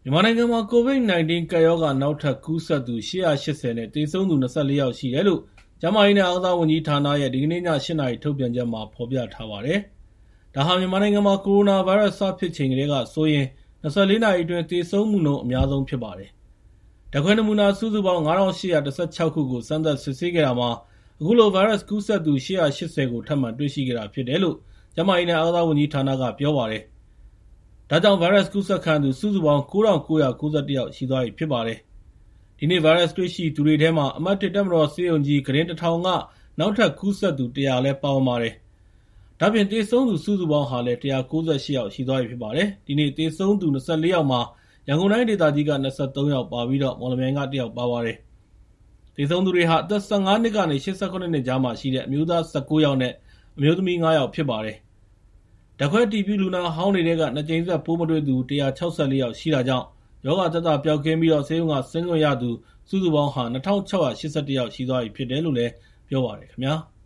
မြန်မာနိုင်ငံမှာ COVID-19 ကပ်ရောဂါ နောက်ထပ်ကူးစက်သူ 880 နဲ့ သေဆုံးသူ 24 ယောက်ရှိတယ်လို့ ကျန်းမာရေးနဲ့ အားကစားဝန်ကြီးဌာနရဲ့ ဒီကနေ့ည ၈ နာရီ ထုတ်ပြန်ချက်မှာ ဖော်ပြထားပါတယ်။ ဒါဟာ မြန်မာနိုင်ငံမှာ ကိုရိုနာဗိုင်းရပ်စ် စဖြစ်ချိန်ကတည်းကဆိုရင် ၂၄ နာရီအတွင်း သေဆုံးမှုနှုန်း အများဆုံးဖြစ်ပါတယ်။ ဓာတ်ခွဲနမူနာ စုစုပေါင်း ၅,၈၁၆ ခုကို စမ်းသပ်စစ်ဆေးခဲ့တာမှာ အခုလို ဗိုင်းရပ်စ်ကူးစက်သူ ၈၈၀ ကို ထပ်မံတွေ့ရှိခဲ့တာဖြစ်တယ်လို့ ကျန်းမာရေးနဲ့ အားကစားဝန်ကြီးဌာနက ပြောပါတယ်။ ဒါကြောင့် ဗိုင်းရပ်စ်ကူးစက်ခံရသူ စုစုပေါင်း ၉,၉၉၁ ယောက်ရှိသွားပြီဖြစ်ပါတယ်။ ဒီနေ့ ဗိုင်းရပ်စ်တွေ့ရှိသူတွေထဲမှာ အမှတ် ၁ တပ်မတော်ဆေးရုံကြီး ကုတင် ၁,၀၀၀ က နောက်ထပ်ကူးစက်သူ ၁၀၀ လည်း ပါဝင်ပါတယ်။ ဒါ့အပြင် သေဆုံးသူ စုစုပေါင်းဟာလည်း ၁၉၈ ယောက်ရှိသွားပြီဖြစ်ပါတယ်။ ဒီနေ့ သေဆုံးသူ ၂၄ ယောက်မှာ ရန်ကုန်တိုင်းဒေသကြီးက ၂၃ ယောက်ပါပြီး မော်လမြိုင်က ၁ ယောက်ပါပါတယ်။ သေဆုံးသူတွေဟာ အသက် ၁၅ နှစ်ကနေ ၈၇ နှစ်ကြားမှာရှိတဲ့ အမျိုးသား ၁၉ ယောက်နဲ့ အမျိုးသမီး ၅ ယောက်ဖြစ်ပါတယ်။ ဓာတ်ခွဲအတည်ပြုလူနာဟောင်းတွေထဲက ၂ ကြိမ်ဆက် ပိုးမတွေ့သူ ၁၆၄ ယောက်ရှိတာကြောင့် ရောဂါသက်သာပျောက်ကင်းပြီး ဆေးရုံက ဆင်းခွင့်ရသူ စုစုပေါင်းဟာ ၂,၆၈၁ ယောက်ရှိသွားပြီဖြစ်တယ်လို့ ပြောပါတယ်ခင်ဗျာ။